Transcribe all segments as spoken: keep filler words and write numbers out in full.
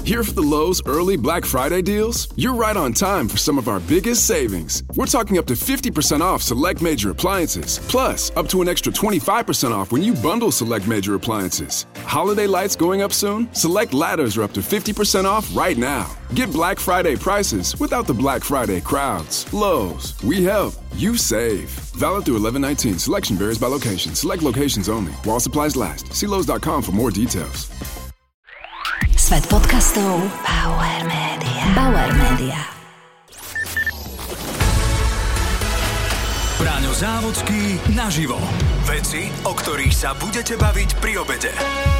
Here for the Lowe's early Black Friday deals? You're right on time for some of our biggest savings. We're talking up to fifty percent off select major appliances. Plus, up to an extra twenty-five percent off when you bundle select major appliances. Holiday lights going up soon? Select ladders are up to fifty percent off right now. Get Black Friday prices without the Black Friday crowds. Lowe's, we help, you save. Valid through eleven nineteen. Selection varies by location. Select locations only. While supplies last. See lowes dot com for more details. Svet podcastov Bauer Media. Bauer Media. Braňo Závodský naživo. Veci, o ktorých sa budete baviť pri obede.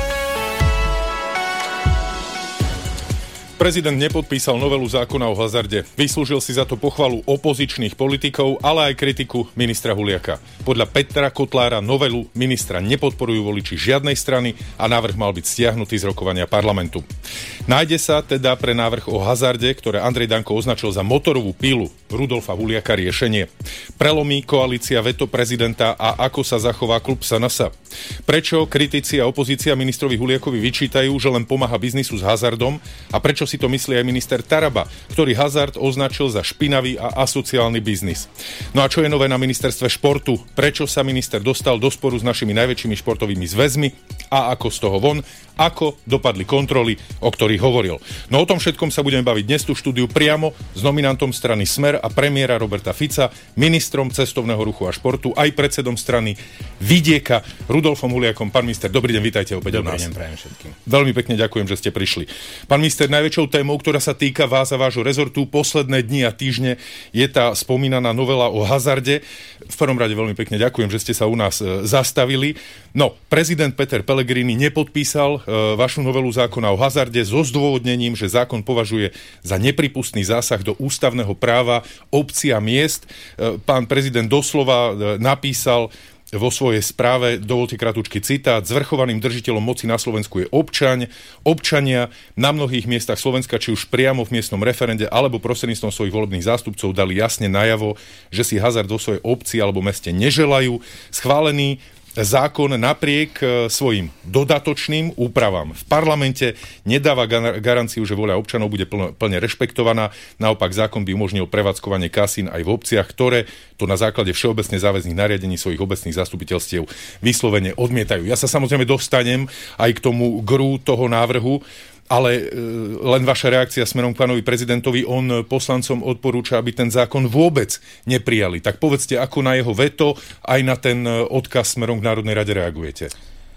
Prezident nepodpísal novelu zákona o hazarde. Vyslúžil si za to pochvalu opozičných politikov, ale aj kritiku ministra Huliaka. Podľa Petra Kotlára novelu ministra nepodporujú voliči žiadnej strany a návrh mal byť stiahnutý z rokovania parlamentu. Nájde sa teda pre návrh o hazarde, ktoré Andrej Danko označil za motorovú pilu Rudolfa Huliaka, riešenie. Prelomí koalícia veto prezidenta a ako sa zachová klub es en es. Prečo kritici a opozícia ministrovi Huliakovi vyčítajú, že len pomáha biznisu s hazardom, a prečo si to myslí aj minister Taraba, ktorý hazard označil za špinavý a asociálny biznis. No a čo je nové na ministerstve športu? Prečo sa minister dostal do sporu s našimi najväčšími športovými zväzmi a ako z toho von? Ako dopadli kontroly, o ktorých hovoril? No o tom všetkom sa budeme baviť dnes tu v štúdiu priamo s nominantom strany Smer a premiéra Roberta Fica, ministrom cestovného ruchu a športu, aj predsedom strany Vidieka Rudolfom Huliakom. Pán minister, dobrý deň, vítajte opäť u nás. Dobrý deň, prajem všetkým. Veľmi pekne ďakujem, že ste prišli. Pán minister, najväčšou témou, ktorá sa týka vás a vášho rezortu posledné dni a týždne, je tá spomínaná novela o hazarde. V prvom rade veľmi pekne ďakujem, že ste sa u nás e, zastavili. No, prezident Peter Pellegrini nepodpísal e, vašu novelu zákona o hazarde so zdôvodnením, že zákon považuje za nepripustný zásah do ústavného práva obcí a miest. E, pán prezident doslova e, napísal vo svojej správe, dovolte kratučký citát: zvrchovaným držiteľom moci na Slovensku je občaň. Občania na mnohých miestach Slovenska, či už priamo v miestnom referende alebo prostredníctvom svojich volebných zástupcov, dali jasne najavo, že si hazard vo svojej obci alebo meste neželajú. Schválený zákon napriek svojim dodatočným úpravám v parlamente nedáva garanciu, že voľa občanov bude plne, plne rešpektovaná. Naopak zákon by umožnil prevádzkovanie kasín aj v obciach, ktoré to na základe všeobecne záväzných nariadení svojich obecných zastupiteľstiev vyslovene odmietajú. Ja sa samozrejme dostanem aj k tomu gru toho návrhu, ale e, len vaša reakcia smerom k pánovi prezidentovi. On poslancom odporúča, aby ten zákon vôbec neprijali. Tak povedzte, ako na jeho veto aj na ten odkaz smerom k Národnej rade reagujete.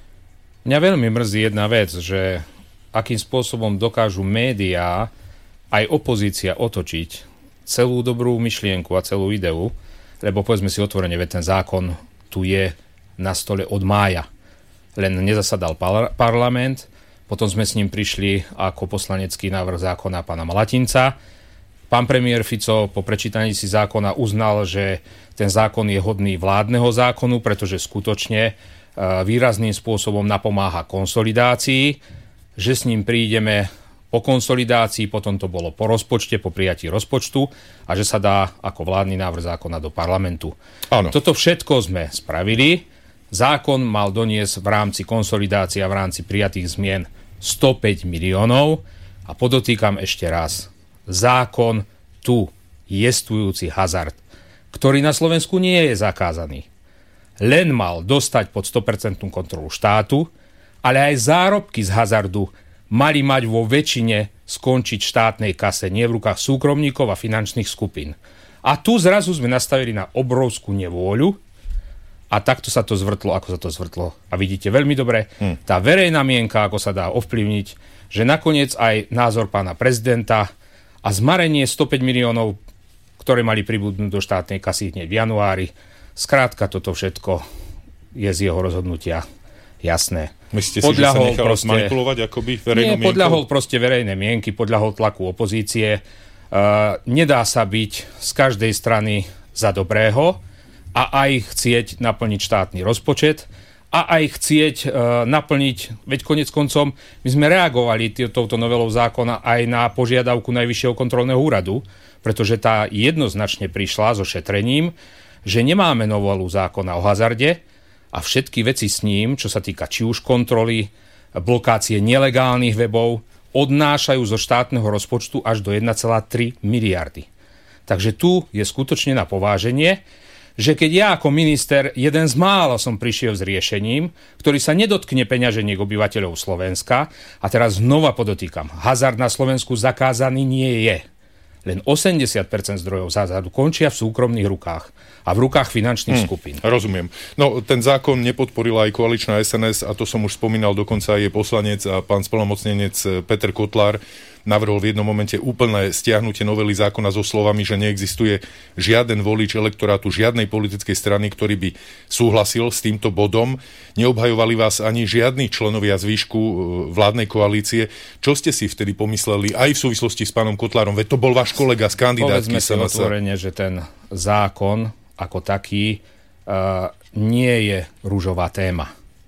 Mňa veľmi mrzí jedna vec, že akým spôsobom dokážu médiá aj opozícia otočiť celú dobrú myšlienku a celú ideu, lebo povedzme si otvorene, veď ten zákon tu je na stole od mája. Len nezasadal par- parlament. Potom sme s ním prišli ako poslanecký návrh zákona pána Malatinca. Pán premiér Fico po prečítaní si zákona uznal, že ten zákon je hodný vládneho zákonu, pretože skutočne výrazným spôsobom napomáha konsolidácii, že s ním prídeme po konsolidácii, potom to bolo po rozpočte, po prijatí rozpočtu a že sa dá ako vládny návrh zákona do parlamentu. Áno. Toto všetko sme spravili. Zákon mal doniesť v rámci konsolidácie a v rámci prijatých zmien stopäť miliónov a podotýkam ešte raz, zákon tu, jestvujúci hazard, ktorý na Slovensku nie je zakázaný, len mal dostať pod sto percent kontrolu štátu, ale aj zárobky z hazardu mali mať vo väčšine skončiť v štátnej kase, nie v rukách súkromníkov a finančných skupín. A tu zrazu sme nastavili na obrovskú nevôľu. A takto sa to zvrtlo, ako sa to zvrtlo. A vidíte veľmi dobre, hmm. tá verejná mienka, ako sa dá ovplyvniť, že nakoniec aj názor pána prezidenta a zmarenie stopäť miliónov, ktoré mali pribudnúť do štátnej kasy hneď v januári, skrátka toto všetko je z jeho rozhodnutia jasné. Myslíte si, podľahol že sa nechal proste, manipulovať akoby verejnou mienkou? Nie, podľahol proste verejné mienky, podľahol tlaku opozície. Uh, nedá sa byť z každej strany za dobrého, a aj chcieť naplniť štátny rozpočet a aj chcieť e, naplniť, veď konec koncom my sme reagovali t- touto novelou zákona aj na požiadavku Najvyššieho kontrolného úradu, pretože tá jednoznačne prišla so šetrením, že nemáme novelu zákona o hazarde a všetky veci s ním, čo sa týka či už kontroly, blokácie nelegálnych webov, odnášajú zo štátneho rozpočtu až do jeden celá tri miliardy. Takže tu je skutočne na pováženie, že keď ja ako minister jeden z mála som prišiel s riešením, ktorý sa nedotkne peňaženiek obyvateľov Slovenska, a teraz znova podotýkam, hazard na Slovensku zakázaný nie je. Len osemdesiat percent zdrojov z hazardu končia v súkromných rukách a v rukách finančných hmm, skupín. Rozumiem. No, ten zákon nepodporila aj koaličná es en es, a to som už spomínal, dokonca aj jej poslanec a pán splnomocnenec Peter Kotlár navrhol v jednom momente úplné stiahnutie novely zákona so slovami, že neexistuje žiaden volič elektorátu žiadnej politickej strany, ktorý by súhlasil s týmto bodom. Neobhajovali vás ani žiadni členovia zvýšku vládnej koalície. Čo ste si vtedy pomysleli aj v súvislosti s pánom Kotlárom? Veď to bol váš kolega z kandidátky. Povedzme si otvorene, že ten zákon ako taký uh, nie je ružová téma.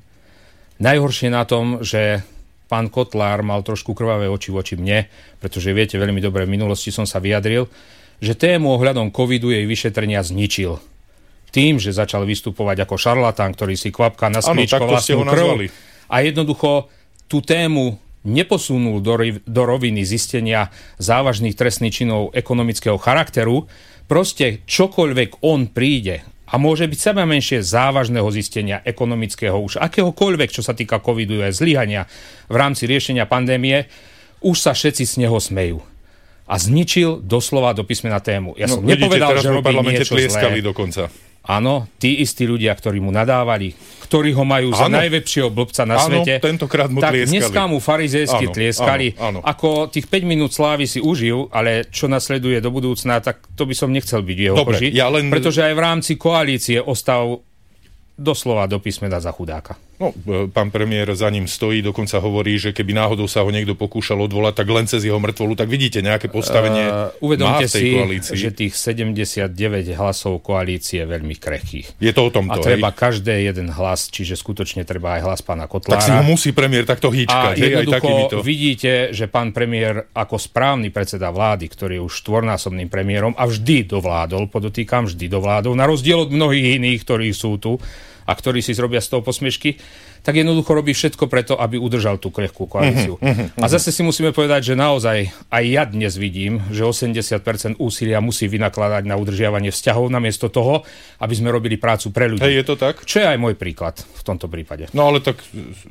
Najhoršie na tom, že pán Kotlár mal trošku krvavé oči voči mne, pretože viete veľmi dobre, v minulosti som sa vyjadril, že tému ohľadom covidu jej vyšetrenia zničil. Tým, že začal vystupovať ako šarlatán, ktorý si kvapká na smličko vlastnú krv. A jednoducho tú tému neposunul do, do roviny zistenia závažných trestných činov ekonomického charakteru. Proste čokoľvek on príde a môže byť seba menšie závažného zistenia ekonomického, už akéhokoľvek, čo sa týka covidu a zlyhania v rámci riešenia pandémie, už sa všetci z neho smejú. A zničil doslova do písmena tému. Ja no, som nepovedal, vidíte, že robí niečo zlé. Dokonca. Áno, tí istí ľudia, ktorí mu nadávali, ktorí ho majú áno. za najväčšieho blbca na áno, svete, tentokrát mu tak tlieskali. Dneska mu farizejsky áno, tlieskali. Áno, áno. Ako tých päť minút slávy si užil, ale čo nasleduje do budúcna, tak to by som nechcel byť v jeho Dobre, koži. Ja len... Pretože aj v rámci koalície ostal doslova do písmena za chudáka. No, pán premiér za ním stojí, dokonca hovorí, že keby náhodou sa ho niekto pokúšal odvolať, tak len cez jeho mŕtvolu, tak vidíte, nejaké postavenie uh, má v tej si, koalícii. že tých sedemdesiatdeväť hlasov koalície je veľmi krehkých. Je to o tomto, A treba hej? každý jeden hlas, čiže skutočne treba aj hlas pána Kotlára. Tak si ho musí premiér takto hýčkať. A jednoducho hej, aj vidíte, že pán premiér ako správny predseda vlády, ktorý je už štvornásobným premiérom a vždy dovládol, podotýkam, vždy dovládol, na rozdiel od mnohých iných, ktorí sú tu a ktorí si zrobia z toho posmiešky, tak jednoducho robí všetko preto, aby udržal tú krehkú koalíciu. Uh-huh, uh-huh. A zase si musíme povedať, že naozaj aj ja dnes vidím, že osemdesiat percent úsilia musí vynakladať na udržiavanie vzťahov namiesto toho, aby sme robili prácu pre ľudí. Hej, je to tak? Čo je aj môj príklad v tomto prípade. No ale tak...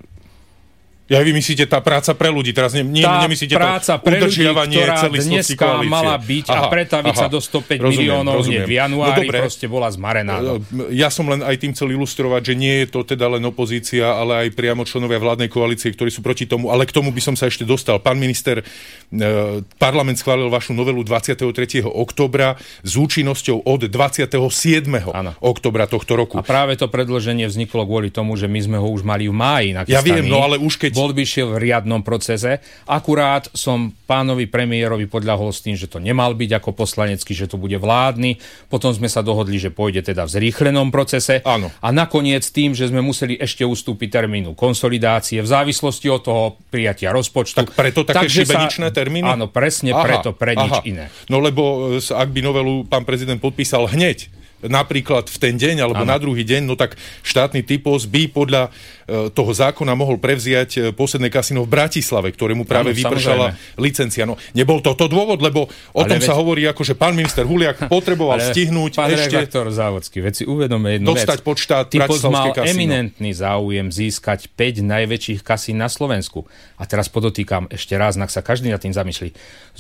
Ja vy myslíte tá práca pre ľudí, teraz ne, nie, tá nemyslíte práca to udržiavanie celistvosti dneska koalície. Mala byť aha, a pretaviť aha, sa do stopäť rozumiem, miliónov rozumiem. v januári, no, proste bola zmarená. No. Ja som len aj tým chcel ilustrovať, že nie je to teda len opozícia, ale aj priamo členovia vládnej koalície, ktorí sú proti tomu, ale k tomu by som sa ešte dostal. Pán minister, parlament schválil vašu novelu dvadsiateho tretieho októbra s účinnosťou od dvadsiateho siedmeho októbra tohto roku. A práve to predĺženie vzniklo kvôli tomu, že my sme ho už mali v máji nachystaný. Ja viem, no ale už keď bol by šiel v riadnom procese. Akurát som pánovi premiérovi podľahol s tým, že to nemal byť ako poslanecký, že to bude vládny. Potom sme sa dohodli, že pôjde teda v zrýchlenom procese. Áno. A nakoniec tým, že sme museli ešte ustúpiť termínu konsolidácie v závislosti od toho prijatia rozpočtu. Tak preto také šibeničné sa... termíny? Áno, presne aha, preto, pre nič aha. iné. No lebo ak by novelu pán prezident podpísal hneď, napríklad v ten deň, alebo ano. na druhý deň, no tak štátny typos by podľa e, toho zákona mohol prevziať e, posledné kasino v Bratislave, ktorému práve ano, vypršala samozrejme. licencia. No, nebol toto dôvod, lebo o ale tom veď... sa hovorí, ako že pán minister Huliak potreboval ale stihnúť pán ešte... Pán redaktor Závodský, veď si uvedome jednu dostať vec. pod štát Typos mal kasino. eminentný záujem získať päť najväčších kasín na Slovensku. A teraz podotýkam ešte raz, ak sa každý nad tým zamyslí,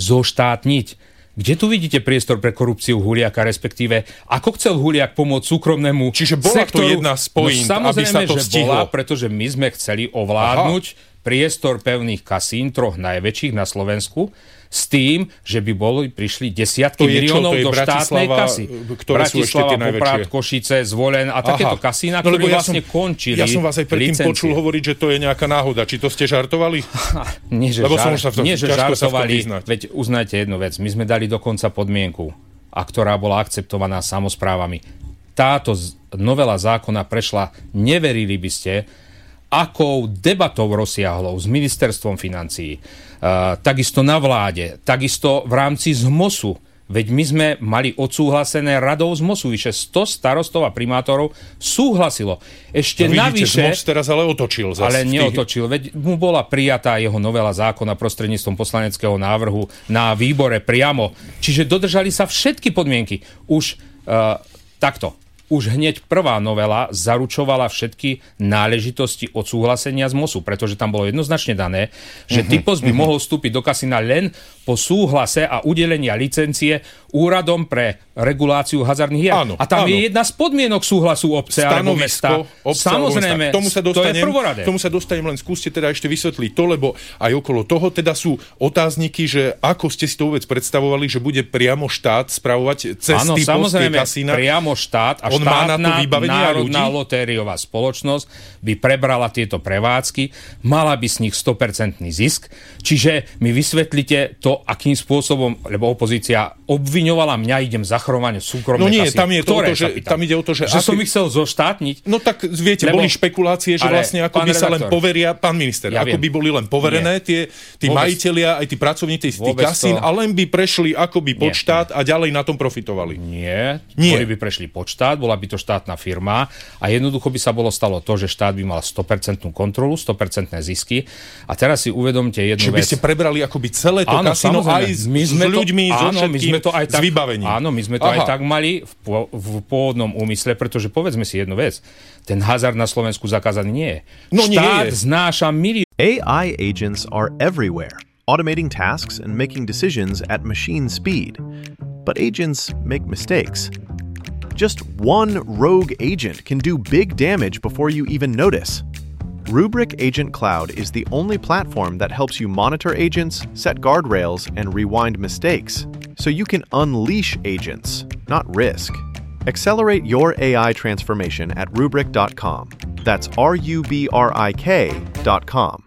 zoštátniť. Kde tu vidíte priestor pre korupciu Huliaka, respektíve ako chcel Huliak pomôcť súkromnému Čiže bola sektoru? to jedna z point, no, aby sa to že stihlo. Bola, pretože my sme chceli ovládnuť Aha. priestor pevných kasín, troch najväčších na Slovensku, s tým, že by boli, prišli desiatky miliónov do štátnej kasy. Bratislava, Poprad, Košice, Zvolen a takéto kasína, no, ktoré ja vlastne som, končili Ja som vás aj predtým licencie. počul hovoriť, že to je nejaká náhoda. Či to ste žartovali? nie, že, Lebo žar, som to, nie, že žartovali. Veď uznajte jednu vec. My sme dali dokonca podmienku, a ktorá bola akceptovaná samosprávami. Táto novela zákona prešla, neverili by ste, akou debatou rozsiahlou s ministerstvom financií, uh, takisto na vláde, takisto v rámci zmosu, Veď my sme mali odsúhlasené radou z MOSu, vyše sto starostov a primátorov súhlasilo. Ešte no navyše... MOS teraz ale otočil. Zas ale tých... neotočil, veď mu bola prijatá jeho novela zákona prostredníctvom poslaneckého návrhu na výbore priamo. Čiže dodržali sa všetky podmienky. Už uh, takto. Už hneď prvá novela zaručovala všetky náležitosti odsúhlasenia z MOSu, pretože tam bolo jednoznačne dané, že uh-huh, typos by uh-huh. mohol vstúpiť do kasína len po súhlase a udelenia licencie úradom pre reguláciu hazardných hier. Áno, a tam áno. je jedna z podmienok súhlasu obce alebo mesta. Samozrejme, tomu sa dostanem, to je prvoradé. Tomu sa dostanem, len skúste teda ešte vysvetliť to, lebo aj okolo toho teda sú otázniky, že ako ste si to vôbec predstavovali, že bude priamo štát spravovať cez áno, typovské kasína. Priamo štát a On má na to štátna ľudí? národná lotériová spoločnosť by prebrala tieto prevádzky, mala by z nich sto percent zisk. Čiže mi vysvetlite to, akým spôsobom, lebo opozícia obviňovala mňa, idem zachrovať súkromné No nie, kasína. tam, je to, Ktoré, to, že, tam ide o to, že... Že aké... som ich chcel zoštátniť. No tak viete, lebo... boli špekulácie, že vlastne ako by sa len poveria, pán minister, ja ako viem. by boli len poverené nie. tie tí Vôbec. majitelia, aj tí pracovníci z tých kasín to... a len by prešli akoby pod nie. štát a ďalej na tom profitovali. Nie, nie. Boli by prešli pod štát, bola by to štátna firma a jednoducho by sa bolo stalo to, že štát by mal sto percent kontrolu, sto percent zisky. A teraz si uvedomte jednu Čiže vec. by ste prebrali akoby celé to áno, kasíno aj s, my sme s ľuďmi, to, so áno, všetkým, my sme to aj tak, s vybavením. Áno, my sme to Aha. aj tak mali v, v pôvodnom úmysle, pretože povedzme si jednu vec. Ten hazard na Slovensku zakázaný nie je. No štát nie je. znáša milión. A I agents are everywhere, automating tasks and making decisions at machine speed. But agents make mistakes. Just one rogue agent can do big damage before you even notice. Rubrik Agent Cloud is the only platform that helps you monitor agents, set guardrails, and rewind mistakes, so you can unleash agents, not risk. Accelerate your A I transformation at rubrik dot com. That's R U B R I K dot com.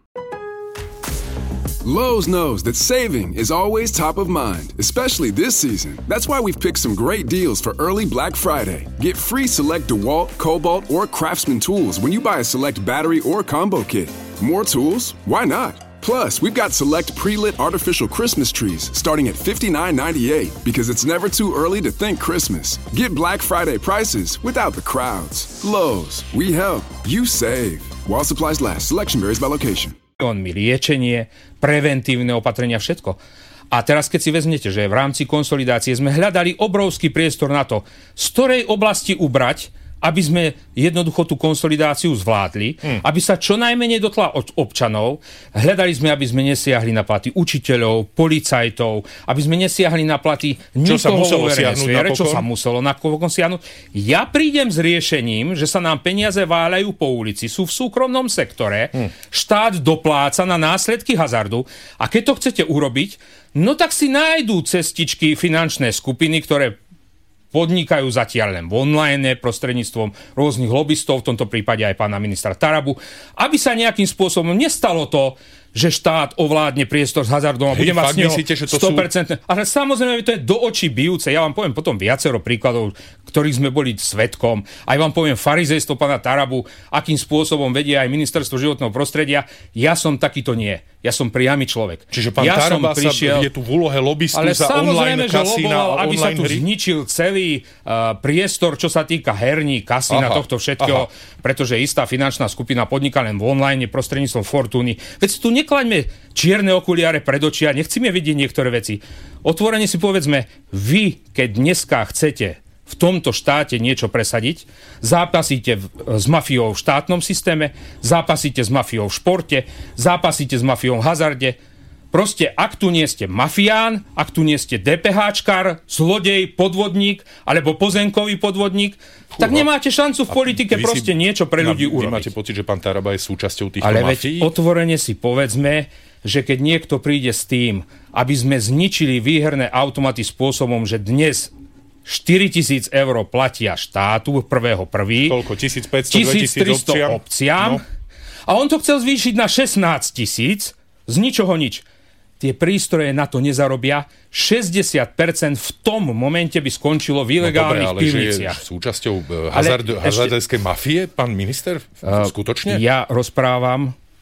Lowe's knows that saving is always top of mind, especially this season. That's why we've picked some great deals for early Black Friday. Get free select DeWalt, Cobalt, or Craftsman tools when you buy a select battery or combo kit. More tools? Why not? Plus, we've got select pre-lit artificial Christmas trees starting at fifty-nine ninety-eight because it's never too early to think Christmas. Get Black Friday prices without the crowds. Lowe's, we help, you save. While supplies last, selection varies by location. Liečenie, preventívne opatrenia, všetko. A teraz, keď si vezmete, že v rámci konsolidácie sme hľadali obrovský priestor na to, z ktorej oblasti ubrať, aby sme jednoducho tú konsolidáciu zvládli, hmm. aby sa čo najmenej dotkla od občanov. Hľadali sme, aby sme nesiahli na platy učiteľov, policajtov, aby sme nesiahli na platy nikoho vo verejnej sfére, čo sa muselo napokon siahnuť. Ja prídem s riešením, že sa nám peniaze váľajú po ulici, sú v súkromnom sektore, hmm. štát dopláca na následky hazardu a keď to chcete urobiť, no tak si nájdú cestičky finančné skupiny, ktoré podnikajú zatiaľ len v online prostredníctvom rôznych lobbystov, v tomto prípade aj pána ministra Tarabu, aby sa nejakým spôsobom nestalo to, že štát ovládne priestor s hazardom a bude mať s neho sto percent. Sú... Ale samozrejme, to je do očí bijúce. Ja vám poviem potom viacero príkladov, ktorých sme boli svedkom. Aj vám poviem farizejstvo pána Tarabu, akým spôsobom vedie aj ministerstvo životného prostredia. Ja som takýto nie. Ja som priamy človek. Čiže pán ja Taraba prišiel, sa je tu v úlohe lobbystu ale za online kasína a aby online sa tu hry? zničil celý uh, priestor, čo sa týka herní, kasína, aha, tohto všetkého, aha. pretože istá finančná skupina podniká len v online prostredníctvom Fortuny. Veď tu neklaňme čierne okuliare pred oči a nechcíme vidieť niektoré veci. Otvorene si povedzme, vy, keď dneska chcete v tomto štáte niečo presadiť, zápasíte v, s mafiou v štátnom systéme, zápasíte s mafiou v športe, zápasíte s mafiou v hazarde. Proste, ak tu nie ste mafián, ak tu nie ste DPHčkar, zlodej, podvodník, alebo pozemkový podvodník, Fúha. tak nemáte šancu v politike proste si, niečo pre ľudí urobiť. Vy máte pocit, že pán Taraba je súčasťou týchto Ale mafií? veď otvorene si povedzme, že keď niekto príde s tým, aby sme zničili výherné automaty spôsobom, že dnes štyritisíc eur platia štátu prvého prvý. Koľko? tisícpäťsto, dvetisíc obciam? obciam. No. A on to chcel zvýšiť na šestnásť tisíc z ničoho nič. Tie prístroje na to nezarobia. šesťdesiat percent v tom momente by skončilo v ilegálnych no, pivniciach. Ale že je súčasťou hazard, hazardskej mafie, pán minister? Uh, Skutočne? Ja rozprávam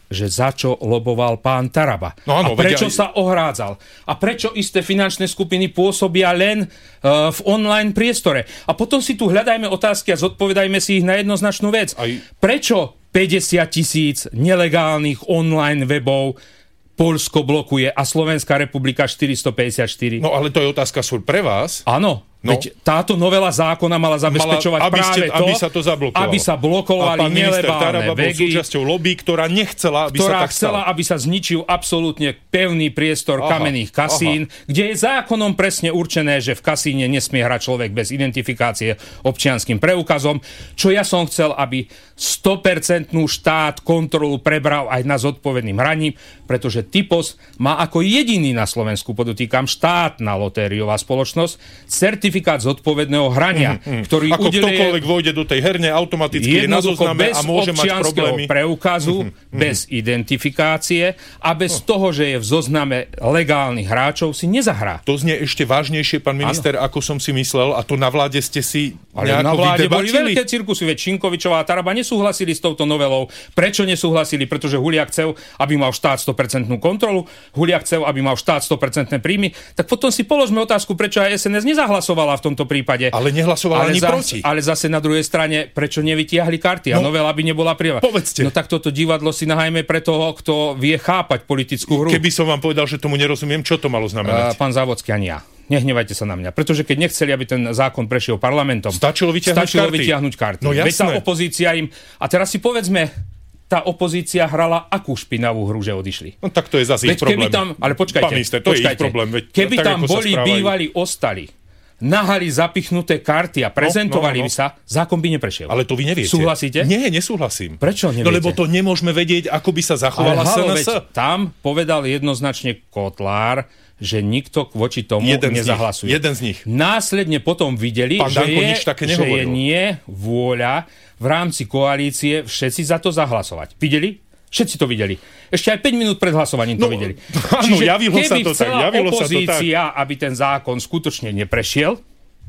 že za čo loboval pán Taraba. No áno, a prečo vedia... sa ohrádzal. A prečo isté finančné skupiny pôsobia len uh, v online priestore. A potom si tu hľadajme otázky a zodpovedajme si ich na jednoznačnú vec. Aj... Prečo päťdesiat tisíc nelegálnych online webov Poľsko blokuje a Slovenská republika štyristopäťdesiatštyri? No ale to je otázka súr pre vás. Áno. No. Veď táto novela zákona mala zabezpečovať mala, aby práve ste, to, aby sa to zablokovalo. Aby sa blokovali a pán minister Taraba bol vegy, súčasťou lobby, ktorá nechcela, aby ktorá sa tak chcela, stalo. aby sa zničil absolútne pevný priestor aha, kamenných kasín, aha. kde je zákonom presne určené, že v kasíne nesmie hrať človek bez identifikácie občianskym preukazom, čo ja som chcel, aby sto percent štát kontrolu prebral aj na zodpovedným hraním, pretože Typos má ako jediný na Slovensku, podotýkam, štátna lotériová spoločnosť, certifikát zodpovedného hrania, mm, mm. ktorý ako udeľuje ktokoľvek vojde do tej herne, automaticky je na zozname a môže mať problémy. Preukazu, mm-hmm. bez identifikácie a bez no. toho, že je v zozname legálnych hráčov, si nezahrá. To znie ešte vážnejšie, pán minister, ano. Ako som si myslel, a to na vláde ste si ale nejako na vláde vydebatili? Boli veľké cirkusy, veď Šinkovičová a Taraba nesúhlasili s touto novelou. Prečo nesúhlasili? Pretože Huliak chcel, aby mal štát sto percent kontrolu, Huliak chcel, aby mal štát sto percent príjmy, tak potom si položme otázku, prečo aj es en es nezahlasovala v tomto prípade. Ale nehlasovala ani za, proti. Ale zase na druhej strane, prečo nevytiahli karty a no, novela by nebola prijava. Povedzte. No tak toto divadlo si nahajme pre toho, kto vie chápať politickú hru. Keby som vám povedal, že tomu nerozumiem, čo to malo znamenať? Uh, pán Závodský, ani ja. Nehnevajte sa na mňa. Pretože keď nechceli, aby ten zákon prešiel parlamentom, stačilo vytiahnuť stačilo karty. Vytiahnuť karty. No jasné. Veď tá opozícia im... A teraz si povedzme, tá opozícia hrala akú špinavú hru, že odišli. No tak to je zase ich problém. Tam, ale počkajte. Pán minister, to počkajte. je ich problém. Veď, keby tak, tam boli bývali ostali, nahali zapichnuté karty a prezentovali no, no, no. by sa, zákon by neprešiel. Ale to vy neviete. Súhlasíte? Nie, nesúhlasím. Prečo neviete? No lebo to nemôžeme vedieť, ako by sa zachovala es en es. Tam povedal jednoznačne Kotlár, že nikto voči tomu jeden nezahlasuje. Z nich, jeden z nich. Následne potom videli, Pán že Danko je, nič také že je nehovoril. nie vôľa v rámci koalície všetci za to zahlasovať. Videli? Všetci to videli. Ešte aj päť minút pred hlasovaním to no, videli. Áno, javilo keby sa to tak. Javilo opozícia, sa to tak. aby ten zákon skutočne neprešiel,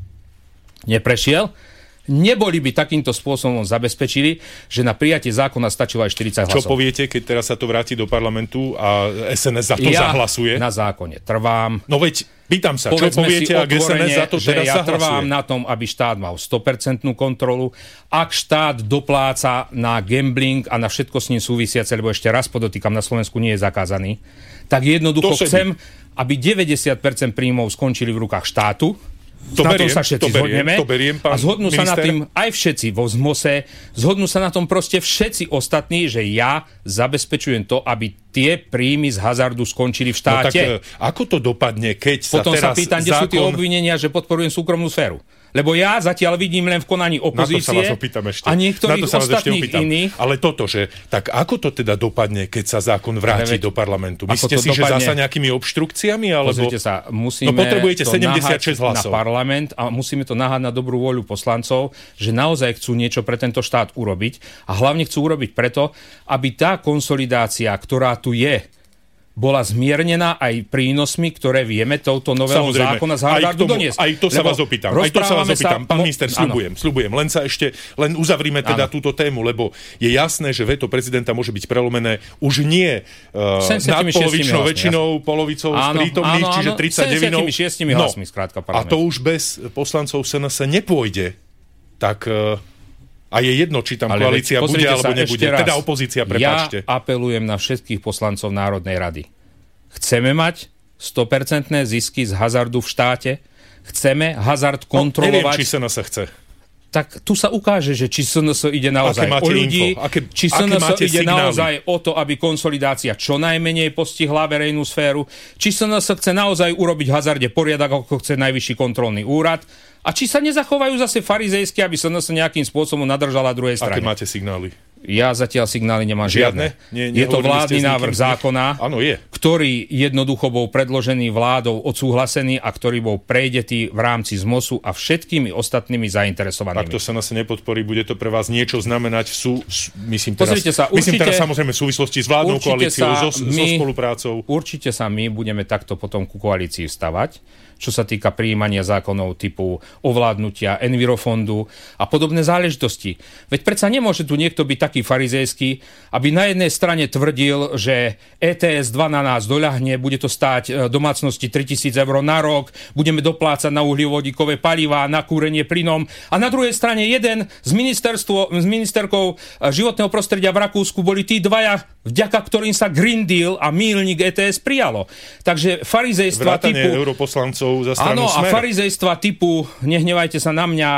neprešiel, neboli by takýmto spôsobom zabezpečili, že na prijatie zákona stačilo aj štyridsať hlasov. Čo poviete, keď teraz sa to vráti do parlamentu a es en es za to ja zahlasuje? Na zákone trvám. No veď, pýtam sa, čo poviete, ak es en es za to teraz ja zahlasuje? Trvám na tom, aby štát mal sto percent kontrolu. Ak štát dopláca na gambling a na všetko s ním súvisiace, lebo ešte raz podotýkam, na Slovensku nie je zakázaný, tak jednoducho chcem, aby deväťdesiat percent príjmov skončili v rukách štátu. To na beriem, tom sa všetci to beriem, zhodneme to beriem, pán a zhodnú minister. sa na tým aj všetci vo zmose, zhodnú sa na tom proste všetci ostatní, že ja zabezpečujem to, aby tie príjmy z hazardu skončili v štáte. No tak ako to dopadne, keď sa Potom teraz sa pýtam, kde zákon... sú tie obvinenia, že podporujem súkromnú sféru. Lebo ja zatiaľ vidím len v konaní opozície na to sa vás opýtam ešte. a niektorých ostatných iných. Ale toto, že tak ako to teda dopadne, keď sa zákon vráti veď, do parlamentu? Myslíte si, dopadne, že zasa nejakými obštrukciami? Alebo... Pozrite sa, musíme no potrebujete to sedemdesiatšesť hlasov na parlament a musíme to naháť na dobrú voľu poslancov, že naozaj chcú niečo pre tento štát urobiť a hlavne chcú urobiť preto, aby tá konsolidácia, ktorá tu je, bola zmiernená aj prínosmi, ktoré vieme touto novelou zákona z hazardu doniesť. Aj to sa vás opýtam. Aj to sa vás opýtam. Pán minister, sľubujem, sľubujem. Len sa ešte, len uzavrime teda áno. túto tému, lebo je jasné, že veto prezidenta môže byť prelomené už nie uh, nadpolovičnou väčšinou, polovicou z prítomných, áno, áno, čiže tridsaťdeväť. sedemdesiatšesť hlasmi, skrátka A parlament. to už bez poslancov es en es nepôjde. Tak... Uh, A je jedno, či tam ale koalícia bude alebo nebude. Teda opozícia, prepáčte. Ja apelujem na všetkých poslancov Národnej rady. Chceme mať sto percent zisky z hazardu v štáte? Chceme hazard kontrolovať? No, neviem, či es en es chce. Tak tu sa ukáže, že či es en es ide naozaj o ľudí, aké, či es en es ide signály? naozaj o to, aby konsolidácia čo najmenej postihla verejnú sféru, či es en es chce naozaj urobiť v hazarde poriadok, ako chce Najvyšší kontrolný úrad, a či sa nezachovajú zase farizejsky, aby es en es nejakým spôsobom nadržala druhej strane. Aké máte signály? Ja zatiaľ signály nemám žiadne. žiadne? Nie, je to vládny návrh zákona, áno, je. ktorý jednoducho bol predložený vládou, odsúhlasený a ktorý bol prejdetý v rámci zmosu a všetkými ostatnými zainteresovanými. Ak to sa nás nepodporí, bude to pre vás niečo znamenať v sú, myslím teraz, sa, určite, myslím teraz samozrejme v súvislosti s vládnou koalíciou, so, my, so spoluprácou. Určite sa my budeme takto potom ku koalícii stavať, čo sa týka prijímania zákonov typu ovládnutia Envirofondu a podobné záležitosti. Veď predsa nemôže tu niekto byť taký taký farizejský, aby na jednej strane tvrdil, že é té es dva na nás doľahne, bude to stáť domácnosti tritisíc eur na rok, budeme doplácať na uhľovodíkové palivá, na kúrenie plynom. A na druhej strane jeden z, ministerstvo, z ministerkou životného prostredia v Rakúsku boli tí dvaja, vďaka ktorým sa Green Deal a míľnik é té es prijalo. Takže farizejstva vrátane typu... europoslancov za stranu Áno, a Smer. farizejstva typu, nehnevajte sa na mňa,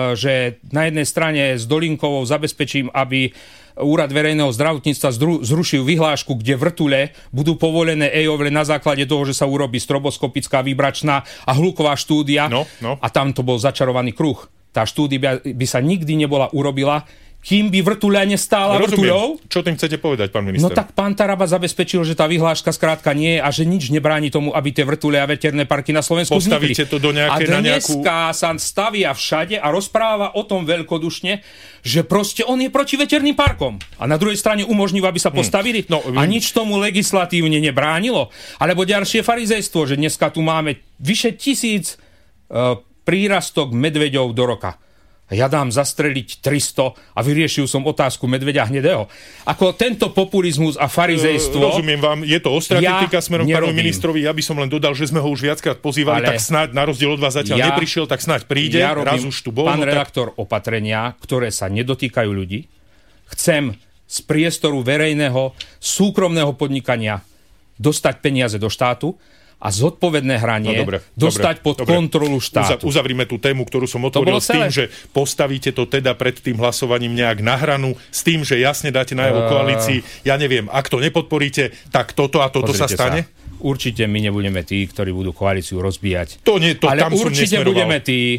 že na jednej strane s Dolinkovou zabezpečím, aby Úrad verejného zdravotníctva zrušil vyhlášku, kde vrtule budú povolené é ó vé na základe toho, že sa urobí stroboskopická, výbračná a hluková štúdia. No, no. A tam to bol začarovaný kruh. Tá štúdia by, by sa nikdy nebola urobila, kým by vrtuľa nestála vrtuľou. Čo tým chcete povedať, pán minister? No tak pán Taraba zabezpečil, že tá vyhláška skrátka nie je a že nič nebráni tomu, aby tie vrtule a veterné parky na Slovensku vznikli. Postavíte to do nejaké, a na nejakú... dneska sa stavia všade a rozpráva o tom veľkodušne, že proste on je proti veterným parkom. A na druhej strane umožní, aby sa postavili. Hmm. No, a nič tomu legislatívne nebránilo. Alebo ďalšie farizejstvo, že dneska tu máme vyše tisíc uh, prírastok medveďov do roka. Ja dám zastreliť tristo a vyriešil som otázku medveďa hnedého. Ako tento populizmus a farizejstvo... Rozumiem vám, je to ostrá ja kritika smerom pánu ministrovi. Ja by som len dodal, že sme ho už viackrát pozývali, ale tak snáď na rozdiel od vás zatiaľ ja, neprišiel, tak snáď príde. Ja robím, raz už tu bol. Pán no, redaktor, tak... opatrenia, ktoré sa nedotýkajú ľudí. Chcem z priestoru verejného, súkromného podnikania dostať peniaze do štátu a zodpovedné hranie no, dobre, dostať pod dobre. kontrolu štátu. Uzavrime tú tému, ktorú som otvoril s tým, že postavíte to teda pred tým hlasovaním nejak na hranu, s tým, že jasne dáte na jeho koalícii, ja neviem, ak to nepodporíte, tak toto a toto sa stane? Sa. Určite my nebudeme tí, ktorí budú koalíciu rozbíjať. To nie, to Ale tam určite budeme tí,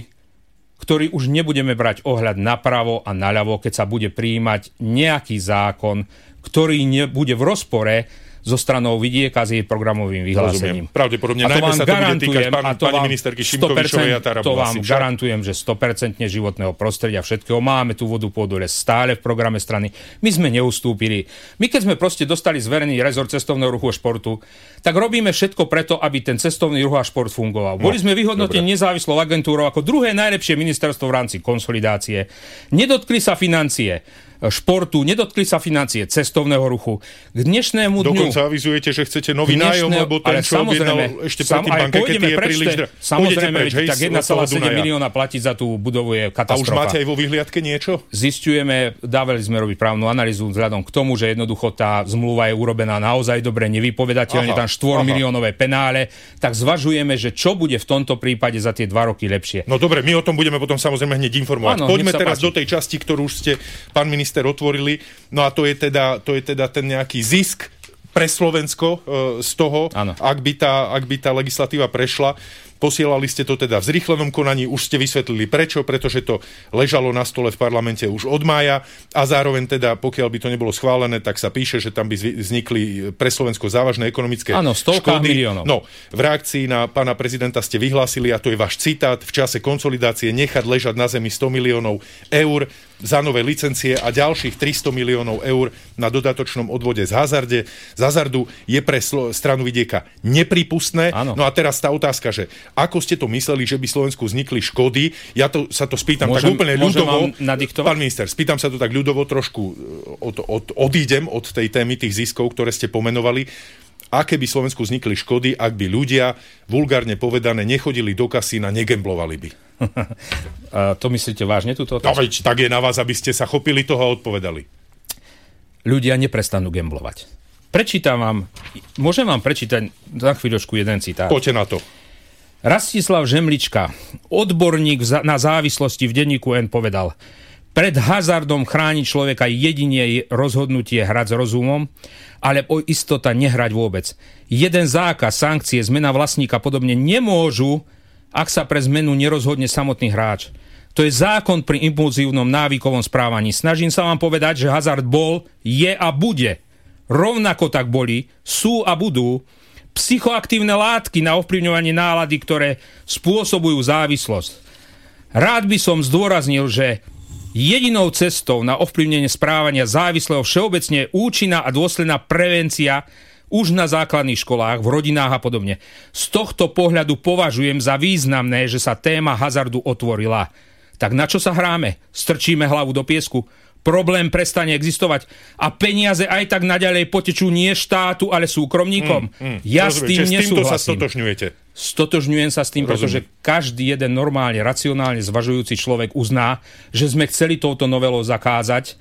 ktorí už nebudeme brať ohľad napravo a naľavo, keď sa bude prijímať nejaký zákon, ktorý nebude v rozpore zo stranou vidieka s jej programovým vyhlásením. Rozumiem. Pravdepodobne najmä sa to bude týkať pán, pani ministerky Šimkovičovej a Tarabová. To vám garantujem, že sto percent životného prostredia všetkého máme tú vodu pôdu les stále v programe strany. My sme neustúpili. My keď sme proste dostali zverený rezort cestovného ruchu a športu, tak robíme všetko preto, aby ten cestovný ruch a šport fungoval. No, boli sme vyhodnotení nezávislou agentúrou ako druhé najlepšie ministerstvo v rámci konsolidácie. Nedotkli sa financie športu, nedotkli sa financie cestovného ruchu. K dnešnému dňu... Dokonca avizujete, že chcete nový nájom, lebo ten, čo objednal ešte predtým banke, keď je príliš... Samozrejme, tak jeden celá sedem milióna platiť za tú budovu je katastrofa. A už máte aj vo vyhliadke niečo? Zisťujeme, dávali sme robiť právnu analýzu vzhľadom k tomu, že jednoducho tá zmluva je urobená naozaj dobre, nevypovedateľne, tam štvormiliónové penále, tak zvažujeme, že čo bude v tomto prípade za tie dva roky lepšie. No dobre, my o tom budeme potom samozrejme hneď informovať. Áno, poďme teraz páči. do tej časti, ktorú už ste, pán minister, otvorili. No a to je teda, to je teda ten nejaký zisk pre Slovensko e, z toho, ak by, tá, ak by tá legislatíva prešla. Posielali ste to teda v zrýchlenom konaní, už ste vysvetlili prečo, pretože to ležalo na stole v parlamente už od mája a zároveň teda, pokiaľ by to nebolo schválené, tak sa píše, že tam by vznikli pre Slovensko závažné ekonomické Áno, stovka škody. miliónov. No, v reakcii na pána prezidenta ste vyhlásili, a to je váš citát, v čase konsolidácie nechať ležať na zemi sto miliónov eur za nové licencie a ďalších tristo miliónov eur na dodatočnom odvode z hazarde. Z hazardu je pre slo- stranu vidieka nepripustné. Áno. No a teraz tá otázka, že ako ste to mysleli, že by Slovensku vznikli škody? Ja to, sa to spýtam môžem, tak úplne ľudovo. Pán minister, spýtam sa to tak ľudovo, trošku od, od, odídem od tej témy tých ziskov, ktoré ste pomenovali. Aké by Slovensku vznikli škody, ak by ľudia, vulgárne povedané, nechodili do kasína, negamblovali by? To myslíte vážne túto otázku? No veď, tak je na vás, aby ste sa chopili toho a odpovedali. Ľudia neprestanú gamblovať. Prečítam vám, môžem vám prečítať na chvíľočku jeden citát. Poďte na to. Rastislav Žemlička, odborník na závislosti v denníku N, povedal: pred hazardom chráni človeka jedine rozhodnutie hrať s rozumom, ale o istota nehrať vôbec. Jeden zákaz, sankcie, zmena vlastníka podobne nemôžu, ak sa pre zmenu nerozhodne samotný hráč. To je zákon pri impulzívnom návykovom správaní. Snažím sa vám povedať, že hazard bol, je a bude. Rovnako tak boli, sú a budú psychoaktívne látky na ovplyvňovanie nálady, ktoré spôsobujú závislosť. Rád by som zdôraznil, že jedinou cestou na ovplyvnenie správania závislého všeobecne je účinná a dôsledná prevencia už na základných školách, v rodinách a podobne. Z tohto pohľadu považujem za významné, že sa téma hazardu otvorila. Tak na čo sa hráme? Strčíme hlavu do piesku? problém prestane existovať a peniaze aj tak naďalej potečú nie štátu, ale súkromníkom. Mm, mm, ja rozumiem, s tým nesúhlasím. S týmto sa stotožňujete. Stotožňujem sa s tým, rozumiem. Pretože každý jeden normálne, racionálne zvažujúci človek uzná, že sme chceli touto novelou zakázať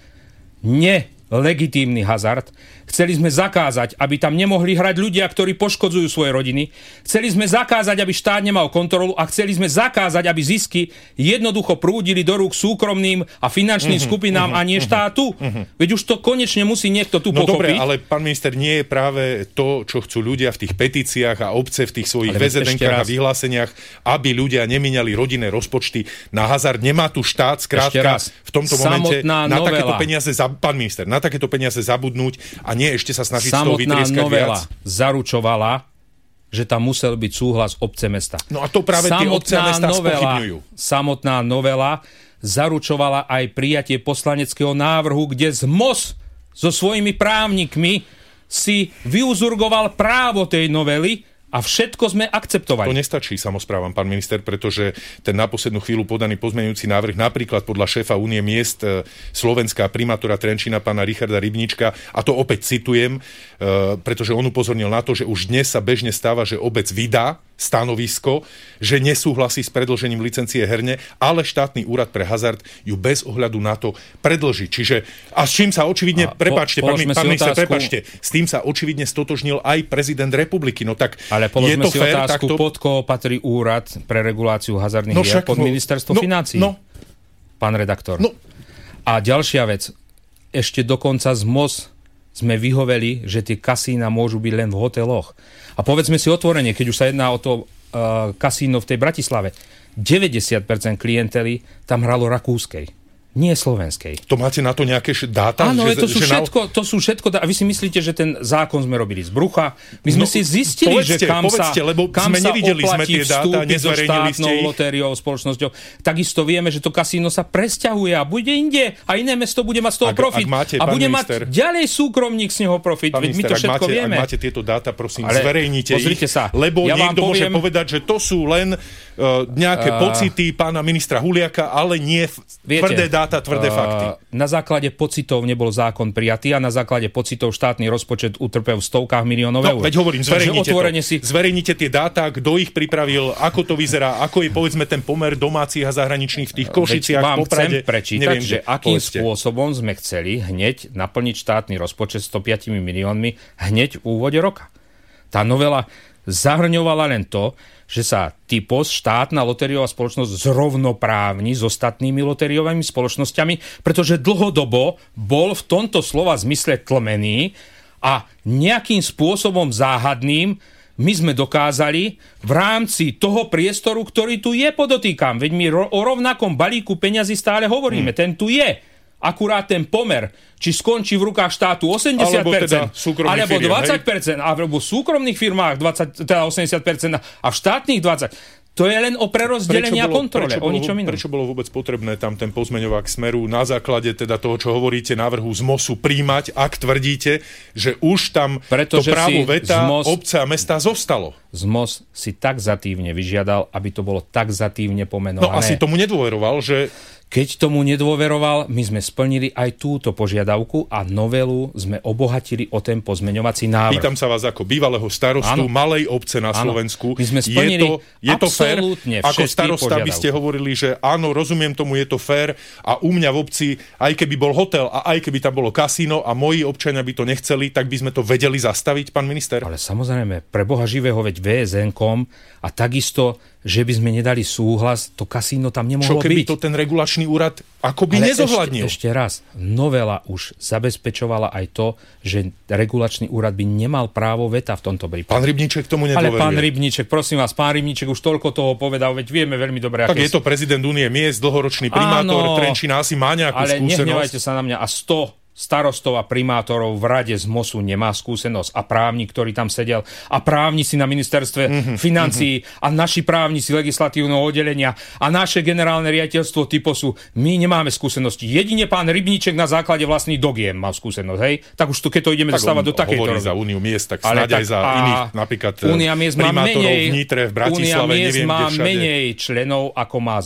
nelegitímny hazard. Chceli sme zakázať, aby tam nemohli hrať ľudia, ktorí poškodzujú svoje rodiny. Chceli sme zakázať, aby štát nemal kontrolu a chceli sme zakázať, aby zisky jednoducho prúdili do rúk súkromným a finančným uh-huh, skupinám uh-huh, a nie štátu. Uh-huh. Veď už to konečne musí niekto tu no pochopiť. No dobre, ale pán minister, nie je práve to, čo chcú ľudia v tých petíciách a obce v tých svojich vé zet enkách a vyhláseniach, aby ľudia nemínali rodinné rozpočty na hazard. Nemá tu štát skrátka v tomto momente na takéto peniaze, pán minister, na takéto peniaze zabudnúť a nie ešte sa snažiť z toho vytrieskať novela viac. Zaručovala, že tam musel byť súhlas obce mesta. No a to práve samotná tie obce a mesta spochybňujú. Samotná novela zaručovala aj prijatie poslaneckého návrhu, kde zmos so svojimi právnikmi si vyuzurgoval právo tej novely a všetko sme akceptovali. To nestačí samosprávam, pán minister, pretože ten na poslednú chvíľu podaný pozmeňujúci návrh napríklad podľa šéfa Únie miest Slovenska, primátora Trenčína, pána Richarda Rybníčka, a to opäť citujem, pretože on upozornil na to, že už dnes sa bežne stáva, že obec vydá stanovisko, že nesúhlasí s predĺžením licencie herne, ale štátny úrad pre hazard ju bez ohľadu na to predĺži. Čiže, a s čím sa očividne, prepáčte, po, pán, pán minister, prepáčte, s tým sa očividne stotožnil aj prezident republiky. No tak ale je to si fér, otázku, takto... pod koho patrí úrad pre reguláciu hazardných no, hier? Pod no, ministerstvo no, financií. No. Pán redaktor. No. A ďalšia vec. Ešte dokonca z em o es sme vyhoveli, že tie kasína môžu byť len v hoteloch. A povedzme si otvorene, keď už sa jedná o to uh, kasíno v tej Bratislave, deväťdesiat percent klientely tam hralo rakúskej, nie slovenskej. To máte na to nejaké dáta? Áno, že, to, sú že všetko, na... to sú všetko. A vy si myslíte, že ten zákon sme robili z brucha? My sme no, si zistili, povedzte, že kam povedzte, sa, lebo kam sme sa nevideli oplatí sme tie dáta, nezverejnili ste ich. lotériou, spoločnosťou. Takisto vieme, že to kasíno sa presťahuje a bude inde a iné mesto bude mať z toho ak, profit. Ak máte, a bude minister, mať ďalej súkromník z neho profit. Veď my to všetko ak máte, vieme. Ak máte tieto dáta, prosím, ale zverejnite ich. Sa, lebo ja niekto poviem, môže povedať, že to sú len uh, nejaké uh, pocity pána ministra Huliaka, ale nie viete, tvrdé dáta, tvrdé uh, fakty. Na základe pocitov nebol zákon prijatý a na základe pocitov štátny rozpočet utrpel v stovkách miliónov eur. No, veď hovorím, zverejnite to. Si... Zverejnite tie dáta, kto ich pripravil, ako to vyzerá, ako je povedzme ten pomer domácich a zahraničných v tých Košiciach, vám Poprade. Chcem prečítať, neviem, že akým povedzte. spôsobom sme chceli hneď naplniť štátny rozpočet stopäť miliónmi hneď v úvode roka. Tá novela zahrňovala len to, že sa Typos, štátna lotériová spoločnosť, zrovnoprávni s ostatnými lotériovými spoločnosťami, pretože dlhodobo bol v tomto slova zmysle tlmený a nejakým spôsobom záhadným my sme dokázali v rámci toho priestoru, ktorý tu je, podotýkam, veď my ro- o rovnakom balíku peňazí stále hovoríme, hmm. ten tu je. Akurát ten pomer, či skončí v rukách štátu osemdesiat percent, alebo, teda alebo dvadsať percent, hej? Alebo v súkromných firmách dvadsať, teda osemdesiat percent a v štátnych dvadsať percent. To je len o prerozdelení a kontrole, prečo o ničom inom. Prečo bolo vôbec potrebné tam ten pozmeňovák Smeru na základe teda toho, čo hovoríte, návrhu z mosu príjmať, ak tvrdíte, že už tam Pretože to právo veta zmos, obce a mesta zostalo? Z em o es si taxatívne vyžiadal, aby to bolo taxatívne pomenované. No asi tomu nedôveroval, že... Keď tomu nedôveroval, my sme splnili aj túto požiadavku a novelu sme obohatili o ten pozmeňovací návrh. Pýtam sa vás ako bývalého starostu ano. malej obce na ano. Slovensku. My sme splnili je to, je to fér? Ako starosta požiadavky. By ste hovorili, že áno, rozumiem tomu, je to fér a u mňa v obci, aj keby bol hotel a aj keby tam bolo kasíno a moji občania by to nechceli, tak by sme to vedeli zastaviť, pán minister? Ale samozrejme, pre Boha živého, veď vé es en-kom a takisto, že by sme nedali súhlas, to kasíno tam nemohlo byť. Čo keby byť. To ten regulačný úrad akoby Ale nezohľadnil? Ešte, ešte raz, novela už zabezpečovala aj to, že regulačný úrad by nemal právo veta v tomto prípade. Pán Rybníček tomu nedôveruje. Ale pán Rybníček, prosím vás, pán Rybníček už toľko toho povedal, veď vieme veľmi dobre. Tak je to prezident Únie miest, dlhoročný primátor Trenčína, asi má nejakú ale skúsenosť. Ale nehnevajte sa na mňa a sto starostov a primátorov v rade z mosu nemá skúsenosť a právnik, ktorý tam sedel a právnici na ministerstve mm-hmm, financií mm-hmm. a naši právnici legislatívneho oddelenia a naše generálne riaditeľstvo Typosu, my nemáme skúsenosti. Jedine pán Rybníček na základe vlastných dogiem má skúsenosť, hej? Tak už to, keď to ideme dostávať do takejto hovorí za Úniu miest, tak snáď aj za iných, napríklad Únia miest má menej, v Nitre, v Bratislave, Únia miest neviem, má kde všade. menej členov, ako má z em o es.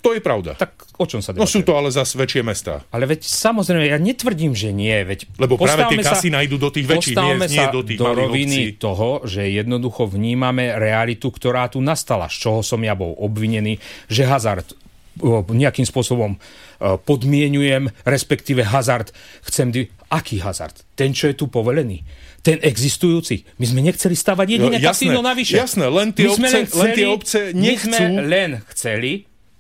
To je pravda. Tak o čom sa No debatuje? sú to ale zase väčšie mestá. Ale veď samozrejme, ja netvrdím, že nie. Veď Lebo práve tie sa, kasína idú do tých väčších miest, nie do tých do malých roviny obcí. toho, že jednoducho vnímame realitu, ktorá tu nastala, z čoho som ja bol obvinený, že hazard nejakým spôsobom podmienujem, respektíve hazard chcem... Di- Aký hazard? Ten, čo je tu povelený? Ten existujúci? My sme nechceli stavať jedine no, jasné, kasíno navyše. Jasné, len tie, obce, len, chceli, len tie obce nechcú... My sme len chceli,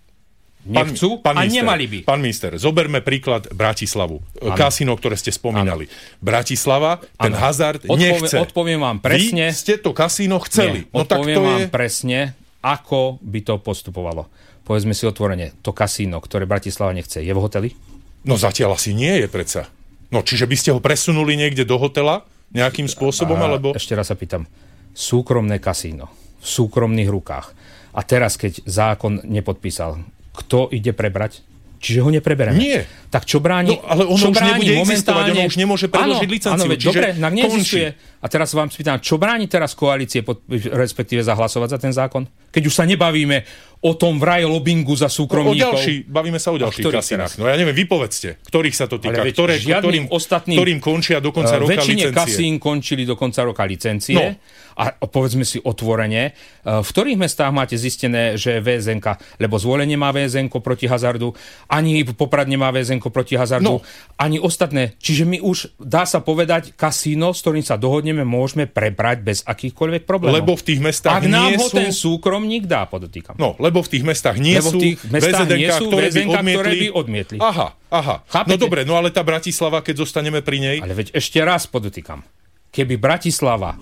nechcú pán, pán a minister, nemali by. Pán minister, zoberme príklad Bratislavu. Ano. Kasíno, ktoré ste spomínali. Ano. Bratislava, ten ano. hazard Odpovie, nechce. Odpoviem vám presne. Vy ste to kasíno chceli. Nie, no tak odpoviem to vám je... presne, ako by to postupovalo. Povedzme si otvorene, to kasíno, ktoré Bratislava nechce, je v hoteli? No zatiaľ asi nie je predsa. No čiže by ste ho presunuli niekde do hotela nejakým spôsobom, a, alebo... Ešte raz sa pýtam. Súkromné kasíno v súkromných rukách. A teraz, keď zákon nepodpísal, kto ide prebrať? Čiže ho neprebereme. Nie. Tak čo bráni? No, ale ono čo už bráni nebude momentálne... existovať, ono už nemôže predložiť áno, licenciu. Áno, veď, čiže dobre, tak neexistuje. A teraz vám spýtam, čo bráni teraz koalície, pod, respektíve zahlasovať za ten zákon? Keď už sa nebavíme o tom vraj lobingu za súkromníkov. No, o ďalší, bavíme sa o ďalších kasinách. No ja neviem, vy povedzte, ktorých sa to týka, ktoré, ktorým, ostatným, ktorým končia do konca roka licencie. Väčšine kasín končili do konca roka licencie. No. A povedzme si otvorene, v ktorých mestách máte zistené, že vé es enka, lebo Zvolen nemá vé es enko proti hazardu, ani Poprad nemá vé es enko proti hazardu, no. ani ostatné. Čiže my už, dá sa povedať, kasíno, s ktorým sa dohodneme, môžeme prebrať bez akýchkoľvek problémov. Lebo v tých mestách Ak nie nám ho sú... ten súkromník dá, podotýkam. No, lebo v tých mestách nie lebo sú v tých mestách nie sú ktoré, vé es enka, by odmietli... ktoré by odmietli. Aha, aha. Chápete? No dobre, no ale tá Bratislava, keď zostaneme pri nej... Ale veď ešte raz podotýkam. Keby Bratislava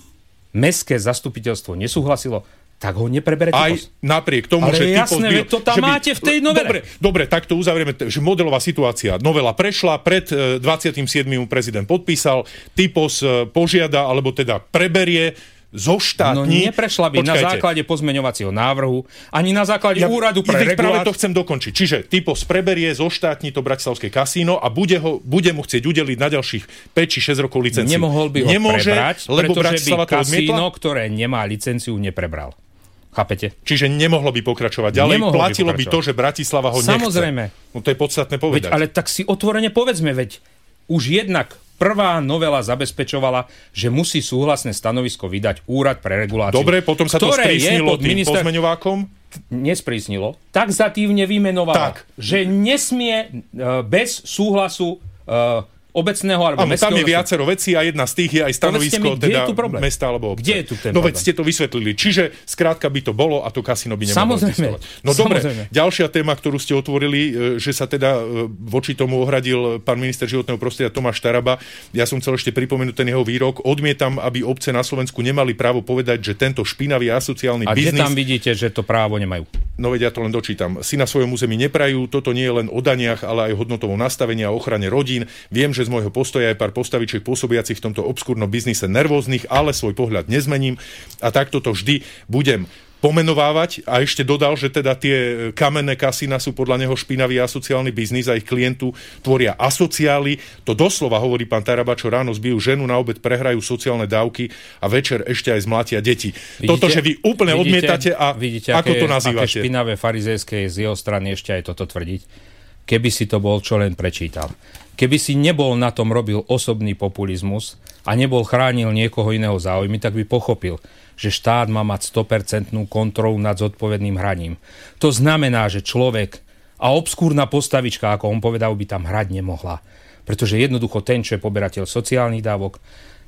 mestské zastupiteľstvo nesúhlasilo, tak ho neprebere Aj typos. napriek tomu, ale že jasné, typos... Ale to tam by, máte v tej novele. Dobre, dobre, tak to uzavrieme, že modelová situácia. Novela prešla, pred dvadsiatym siedmym prezident podpísal, typos požiada, alebo teda preberie, zoštátni. No neprešla by Počkajte. na základe pozmeňovacieho návrhu, ani na základe ja, úradu pre reguláciu. Práve to chcem dokončiť. Čiže typos preberie, zoštátni to bratislavské kasíno a bude, ho, bude mu chcieť udeliť na ďalších päť či šesť rokov licenciu. Nemohol by ho Nemôže, prebrať, lebo pretože by kasíno, odmietla? ktoré nemá licenciu, neprebral. Chápete? Čiže nemohlo by pokračovať ďalej. Nemohlo Platilo by, by, by to, že Bratislava ho Samozrejme. nechce. No to je podstatné povedať. Veď, ale tak si otvorene povedzme, veď už jednak prvá novela zabezpečovala, že musí súhlasné stanovisko vydať úrad pre reguláciu. Dobre, potom sa to sprísnilo tým minister... pozmeňovákom? Nesprísnilo. Taxatívne vymenovalo, tak. že nesmie uh, bez súhlasu uh, obecného alebo Áno, tam je viacero vecí a jedna z tých je aj stanovisko mi, teda mesta alebo obce. Kde je tu ten no veď ste to vysvetlili. Čiže skrátka by to bolo a to kasino by nemohlo existovať. No dobre, ďalšia téma, ktorú ste otvorili, že sa teda voči tomu ohradil pán minister životného prostredia Tomáš Taraba. Ja som chcel ešte pripomenúť ten jeho výrok. Odmietam, aby obce na Slovensku nemali právo povedať, že tento špinavý asociálny a biznis... A kde tam vidíte, že to právo nemajú? No veď ja to len dočítam. Si na svojom území neprajú, toto nie je len o daniach, ale aj hodnotovom nastavení a ochrane rodín. Viem, že z môjho postoja je pár postavičiek pôsobiacich v tomto obskúrnom biznise nervóznych, ale svoj pohľad nezmením a takto to vždy budem pomenovávať. A ešte dodal, že teda tie kamenné kasína sú podľa neho špinavý asociálny biznis a ich klientu tvoria asociáli. To doslova hovorí pán Taraba, čo ráno zbijú ženu, na obed prehrajú sociálne dávky a večer ešte aj zmlatia deti. Vidíte, toto, že vy úplne vidíte, odmietate a vidíte, ako aké, to nazývate? Aké špinavé farizejské z jeho strany ešte aj toto tvrdiť. Keby si to bol čo len prečítal. Keby si nebol na tom robil osobný populizmus a nebol chránil niekoho iného záujmy, tak by pochopil, že štát má mať sto percent kontrolu nad zodpovedným hraním. To znamená, že človek a obskúrna postavička, ako on povedal, by tam hrať nemohla. Pretože jednoducho ten, čo je poberateľ sociálnych dávok,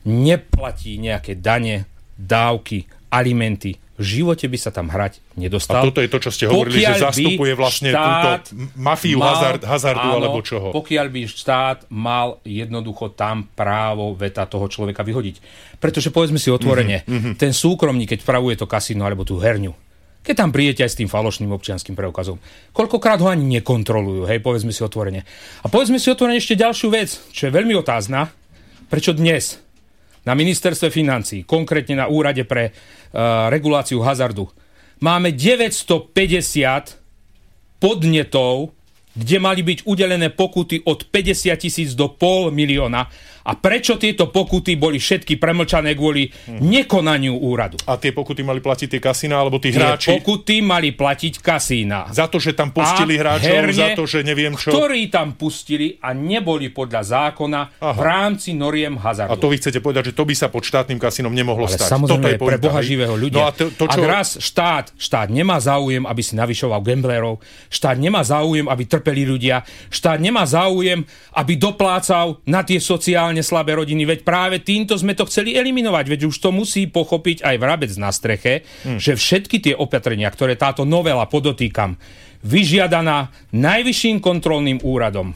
neplatí nejaké dane, dávky, alimenty. V živote by sa tam hrať nedostal. A toto je to, čo ste hovorili, že zastupuje vlastne túto mafiu mal, hazard, hazardu áno, alebo čoho. Pokiaľ by štát mal jednoducho tam právo veta toho človeka vyhodiť. Pretože povedzme si otvorene, mm-hmm. ten súkromník, keď spravuje to kasíno alebo tú herňu, keď tam prídete aj s tým falošným občianskym preukazom, koľkokrát ho ani nekontrolujú, hej, povedzme si otvorene. A povedzme si otvorene ešte ďalšiu vec, čo je veľmi otázna, prečo dnes na ministerstve financií, konkrétne na úrade pre uh, reguláciu hazardu, máme deväťstopäťdesiat podnetov, kde mali byť udelené pokuty od päťdesiat tisíc do pol milióna A prečo tieto pokuty boli všetky premlčané kvôli hmm. nekonaniu úradu? A tie pokuty mali platiť tie kasína, alebo tí tie hráči? Tie pokuty mali platiť kasína. Za to, že tam pustili a hráčov, herne, za to, že neviem čo? Ktorí tam pustili a neboli podľa zákona Aha. v rámci noriem hazardu. A to vy chcete povedať, že to by sa pod štátnym kasínom nemohlo Ale stať? Samozrejme, Toto je pre boha živého ľudia. No a to, to, čo... Ak raz štát, štát nemá záujem, aby si navyšoval gamblerov, štát nemá záujem, aby trpeli ľudia, štát nemá záujem, aby doplácal na tie sociálne slabé rodiny. Veď práve týmto sme to chceli eliminovať. Veď už to musí pochopiť aj vrabec na streche, hmm. že všetky tie opatrenia, ktoré táto novela, podotýkam, vyžiadaná Najvyšším kontrolným úradom,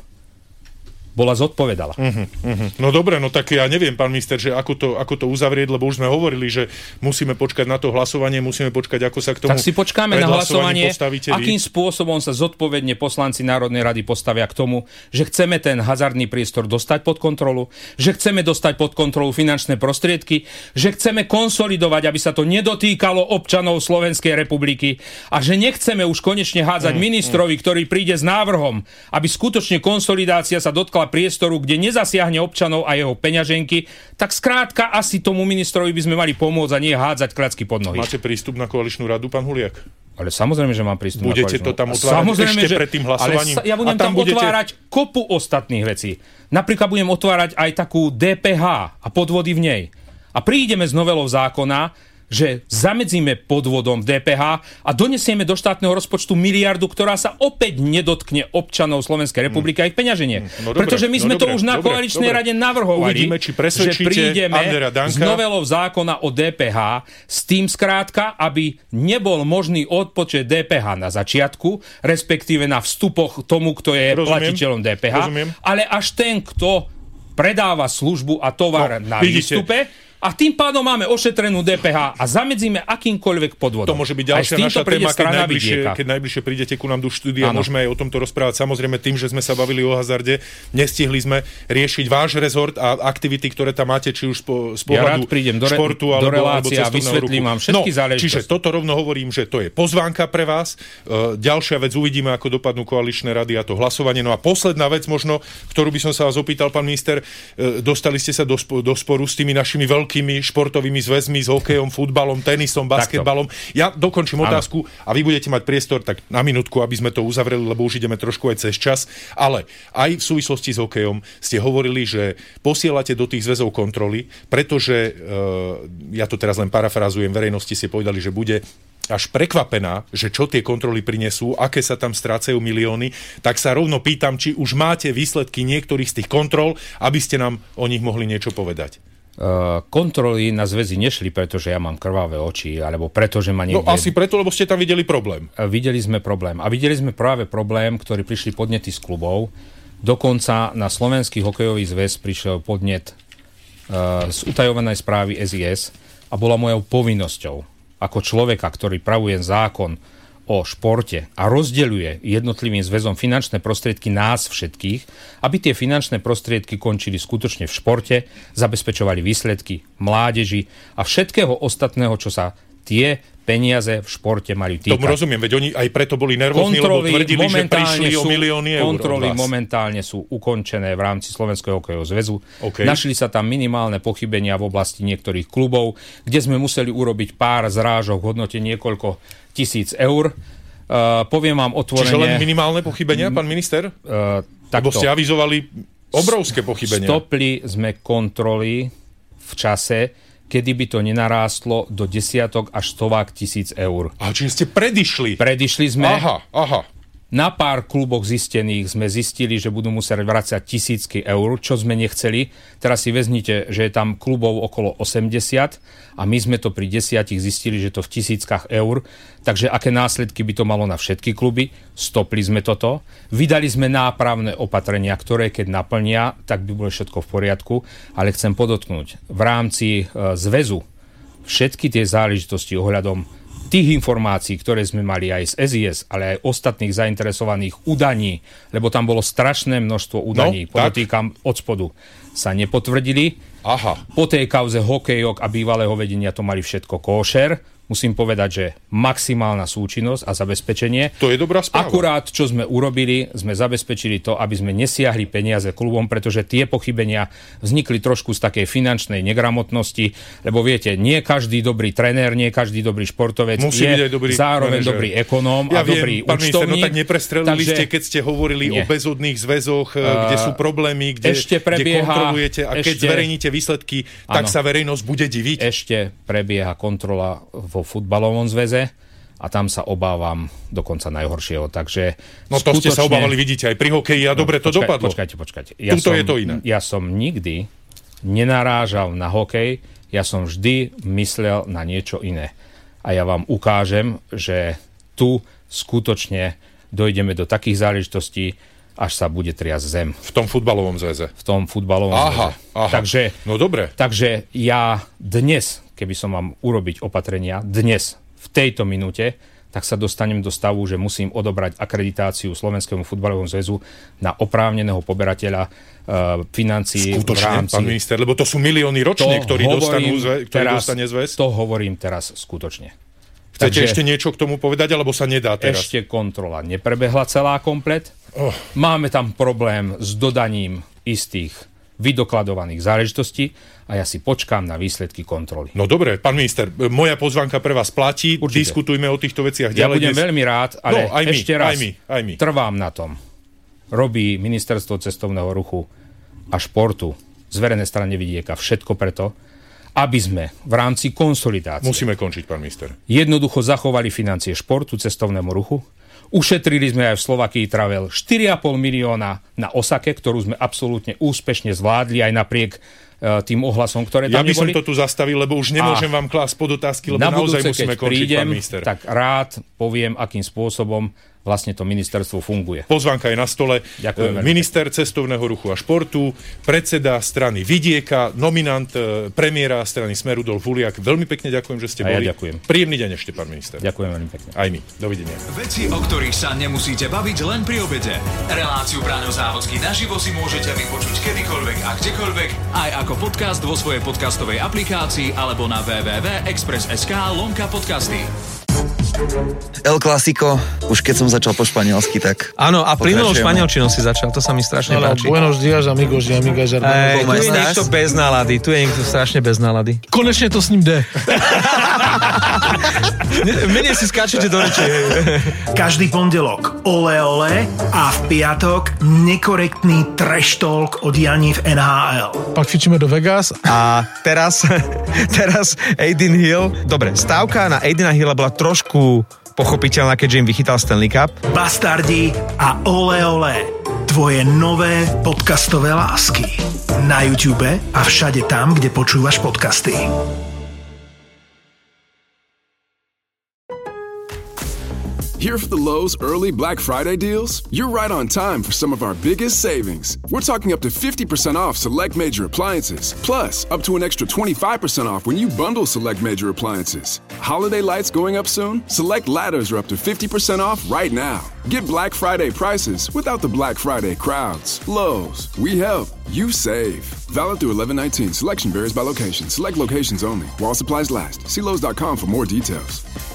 bola zodpovedala. Uh-huh, uh-huh. No dobre, no tak ja neviem, pán minister, že ako to, ako to uzavrieť, lebo už sme hovorili, že musíme počkať na to hlasovanie, musíme počkať, ako sa k tomu Tak si počkáme na hlasovanie, akým spôsobom sa zodpovedne poslanci Národnej rady postavia k tomu, že chceme ten hazardný priestor dostať pod kontrolu, že chceme dostať pod kontrolu finančné prostriedky, že chceme konsolidovať, aby sa to nedotýkalo občanov Slovenskej republiky a že nechceme už konečne hádzať mm, ministrovi, mm. ktorý príde s návrhom, aby skutočne konsolidácia sa dotkla priestoru, kde nezasiahne občanov a jeho peňaženky, tak skrátka asi tomu ministrovi by sme mali pomôcť a nie hádzať klacky pod nohy. Máte prístup na koaličnú radu, pán Huliak? Ale samozrejme, že mám prístup budete na koaličnú. Budete to tam otvárať samozrejme, ešte že... pred tým hlasovaním? Ale sa, ja budem a tam, tam budete... otvárať kopu ostatných vecí. Napríklad budem otvárať aj takú dé pé há a podvody v nej. A prídeme s novelou zákona, že zamedzíme podvodom v dé pé há a donesieme do štátneho rozpočtu miliardu, ktorá sa opäť nedotkne občanov Slovenskej republiky a ich peňaženiek. No Pretože my sme no to dobre, už na dobre, koaličnej dobre. rade navrhovali, Uvidíme, či že prídeme s novelou zákona o dé pé há s tým skrátka, aby nebol možný odpočet dé pé há na začiatku, respektíve na vstupoch tomu, kto je Rozumiem. platiteľom dé pé há, Rozumiem. ale až ten, kto predáva službu a tovar no, na vidíte. výstupe, a tým pádom máme ošetrenú dé pé há a zamedzíme akýmkoľvek podvodom. To môže byť ďalšia naša téma, keď najbližšie, keď najbližšie prídete ku nám do štúdia, ano. Môžeme aj o tomto rozprávať. Samozrejme tým, že sme sa bavili o hazarde, nestihli sme riešiť váš rezort a aktivity, ktoré tam máte, či už z pohľadu ja do re- športu alebo, do relácie alebo cestovného ruchu. Vám všetky no, záležitosti. Čiže toto rovno hovorím, že to je pozvánka pre vás. Uh, ďalšia vec, uvidíme, ako dopadnú koaličné rady a to hlasovanie. No a posledná vec možno, ktorú by som sa vás opýtal, pán minister, uh, dostali ste sa do, sp- do sporu s tými našimi veľkými športovými zväzmi, s hokejom, futbalom, tenisom, basketbalom. Ja dokončím ano. otázku a vy budete mať priestor tak na minútku, aby sme to uzavreli, lebo už ideme trošku aj cez čas. Ale aj v súvislosti s hokejom ste hovorili, že posielate do tých zväzov kontroly, pretože, e, ja to teraz len parafrazujem, verejnosti ste povedali, že bude až prekvapená, že čo tie kontroly prinesú, aké sa tam strácajú milióny, tak sa rovno pýtam, či už máte výsledky niektorých z tých kontrol, aby ste nám o nich mohli niečo povedať. Uh, kontroly na zväzy nešli, pretože ja mám krvavé oči, alebo pretože ma niekde... No asi preto, lebo ste tam videli problém. Uh, videli sme problém. A videli sme práve problém, ktorý prišli podnety z klubov. Dokonca na Slovenský hokejový zväz prišiel podnet uh, z utajovanej správy es í es a bola mojou povinnosťou ako človeka, ktorý pravuje zákon o športe a rozdeľuje jednotlivým zväzom finančné prostriedky nás všetkých, aby tie finančné prostriedky končili skutočne v športe, zabezpečovali výsledky mládeži a všetkého ostatného, čo sa tie peniaze v športe mali týkať. Tomu rozumiem, veď oni aj preto boli nervózni, lebo tvrdili, že prišli sú, o milióny eur. Kontroly momentálne sú ukončené v rámci Slovenského hokejového zväzu. Okay. Našli sa tam minimálne pochybenia v oblasti niektorých klubov, kde sme museli urobiť pár zrážok v hodnote niekoľko tisíc eur. Uh, poviem vám otvorene... Čiže len minimálne pochybenia, pán minister? Uh, Lebo ste avizovali obrovské pochybenia. Stopli sme kontroly v čase, kedy by to nenarástlo do desiatok až stovák tisíc eur. A čiže ste predišli? Predišli sme. Aha, aha. Na pár kluboch zistených sme zistili, že budú musieť vracať tisícky eur, čo sme nechceli. Teraz si vezmite, že je tam klubov okolo osemdesiat a my sme to pri desiatich zistili, že to v tisíckach eur. Takže aké následky by to malo na všetky kluby? Stopli sme toto. Vydali sme nápravné opatrenia, ktoré keď naplnia, tak by bolo všetko v poriadku. Ale chcem podotknúť, v rámci e, zväzu všetky tie záležitosti ohľadom tých informácií, ktoré sme mali aj z es í es, ale aj ostatných zainteresovaných udaní, lebo tam bolo strašné množstvo udaní, no, podotýkam od spodu, sa nepotvrdili. Aha. Po tej kauze hokejok a bývalého vedenia to mali všetko kóšer. musím povedať, že maximálna súčinnosť a zabezpečenie. To je dobrá správa. Akurát, čo sme urobili, sme zabezpečili to, aby sme nesiahli peniaze klubom, pretože tie pochybenia vznikli trošku z takej finančnej negramotnosti, lebo viete, nie každý dobrý tréner, nie každý dobrý športovec musí je dobrý zároveň manažer. Dobrý ekonóm ja a viem, dobrý pán minister, účtovník. No tak neprestrelili takže, ste, keď ste hovorili nie. o bezodných zväzoch, uh, kde sú problémy, kde, ešte prebieha, kde kontrolujete a keď ešte, zverejníte výsledky, tak áno, sa verejnosť bude diviť. Ešte prebieha kontrola vo futbalovom zväze a tam sa obávam dokonca najhoršieho. Takže no to skutočne... ste sa obávali, vidíte, aj pri hokeji a dobre to počkaj, dopadlo. Počkajte, počkajte. Ja Tuto som, je to iné. Ja som nikdy nenarážal na hokej, ja som vždy myslel na niečo iné. A ja vám ukážem, že tu skutočne dojdeme do takých záležitostí, až sa bude triasť zem. V tom futbalovom zväze. V tom futbalovom aha, zväze. Aha, takže, no dobre. Takže ja dnes, keby som mám urobiť opatrenia, dnes, v tejto minúte, tak sa dostanem do stavu, že musím odobrať akreditáciu Slovenskému futbalovému zväzu na oprávneného poberateľa uh, financií v rámci... Pán minister, lebo to sú milióny ročne, ktorí dostanú zväz, ktorý teraz, dostane zväz. To hovorím teraz skutočne. Chcete Takže ešte niečo k tomu povedať, alebo sa nedá teraz? Ešte kontrola neprebehla celá komplet. Oh. Máme tam problém s dodaním istých vydokladovaných záležitostí a ja si počkám na výsledky kontroly. No dobre, pán minister, moja pozvánka pre vás platí, určite. Diskutujme o týchto veciach ďalej. Ja budem dnes... veľmi rád, ale no, aj ešte my, raz aj my, aj my. trvám na tom. Robí Ministerstvo cestovného ruchu a športu z verejnej strany vidieka všetko preto, aby sme v rámci konsolidácie... Musíme končiť, pán minister. Jednoducho zachovali financie športu, cestovnému ruchu. Ušetrili sme aj v Slovakii Travel štyri a pol milióna na Osake, ktorú sme absolútne úspešne zvládli aj napriek uh, tým ohlasom, ktoré tam neboli. Ja by neboli. som to tu zastavil, lebo už nemôžem a vám klásť podotázky, lebo na naozaj budúce, musíme končiť, prídem, pán minister. Tak rád poviem, akým spôsobom vlastne to ministerstvo funguje. Pozvánka je na stole. Ďakujem, minister cestovného ruchu a športu, predseda strany Vidieka, nominant premiéra strany Smer Rudolf Huliak. Veľmi pekne ďakujem, že ste a boli. Ja ďakujem. Príjemný deň ešte, pán minister. Ďakujem veľmi pekne. Aj my. Dovidenia. Veci, o ktorých sa nemusíte baviť len pri obede. Reláciu Braňo Závodský naživo si môžete vypočuť kedykoľvek a kdekoľvek, aj ako podcast vo svojej podcastovej aplikácii alebo na w w w bodka express bodka es ká lomka podcasty. El Clásico, už keď som začal po španielsky, tak... Áno, a plynulou španielčinou si začal, to sa mi strašne no, páči. Buenos días, amigos y amigas, hermanos. Ej, tu je niekto bez nálady, tu je niekto strašne bez nálady. Konečne to s ním jde. Menej si skáčete do reči. Každý pondelok ole ole a v piatok nekorektný trash talk o dianí v en há el. Pak fičíme do Vegas. A teraz, teraz Aiden Hill, dobre, stávka na Aidena Hilla bola trošku pochopiteľná, keďže im vychytal Stanley Cup. Bastardi a ole ole. Tvoje nové podcastové lásky. Na YouTube a všade tam, kde počúvaš podcasty. Here for the Lowe's early Black Friday deals? You're right on time for some of our biggest savings. We're talking up to fifty percent off select major appliances, plus up to an extra twenty-five percent off when you bundle select major appliances. Holiday lights going up soon? Select ladders are up to fifty percent off right now. Get Black Friday prices without the Black Friday crowds. Lowe's, we help, you save. Valid through eleven nineteen. Selection varies by location. Select locations only. While supplies last. See Lowe's dot com for more details.